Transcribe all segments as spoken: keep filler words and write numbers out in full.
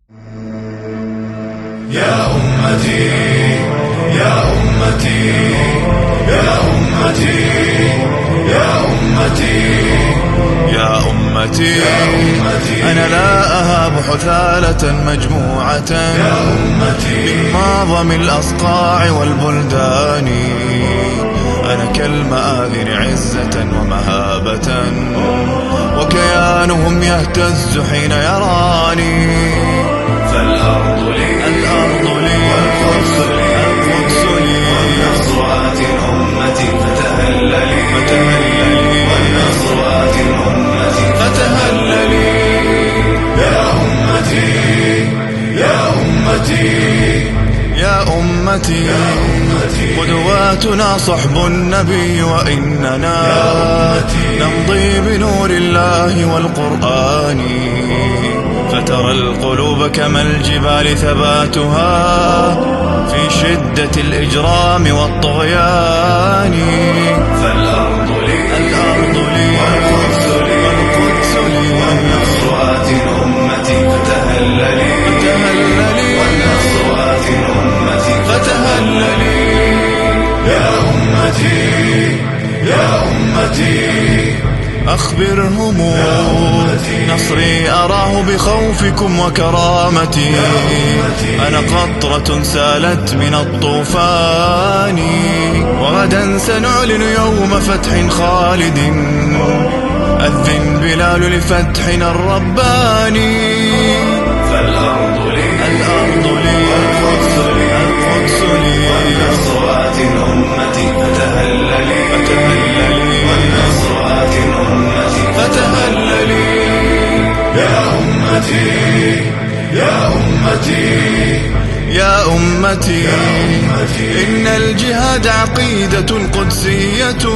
يا أمتي يا أمتي يا أمتي يا أمتي يا أمتي أنا لا أهاب حثالة مجموعة يا أمتي من معظم الأصقاع والبلدان. أنا كالمآذن عزة ومهابة وكيانهم يهتز حين يراني. فالأرض لي الأرض لي والقدس لي القدس لي والنصر آت أمتي فتهللي فتهللي والنصر آت أمتي فتهللي. يا أمتي يا أمتي يا أمتي قدواتنا صحب النبي وإننا نمضي بنور الله والقرآن. فترى القلوب كما الجبال ثباتها في شدة الإجرام والطغيان. فالأرض لي الأرض لي والقدس لي والقدس لي والنصر آت أمتي فتهللي فتهللي والنصر آت أمتي فتهللي. يا أمتي يا أمتي أخبرهم نصري أراه بخوفكم وكرامتي. أنا قطرة سالت من الطوفان وغدا سنعلن يوم فتح خالد. أذن بلال لفتحنا الرباني. فالأرض لي الأرض لي والقدس لي القدس لي والنصر آت أمتي فتهللي فتهللي والنصر آت أمتي فتهللي. يا أمتي يا أمتي يا أمتي إن الجهاد عقيدة قدسية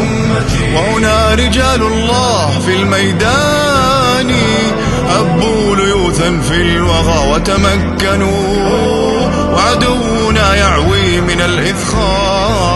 وهنا رجال الله في الميدان. هبوا ليوثا في الوغى وتمكنوا وعدونا يعوي من الإذخان.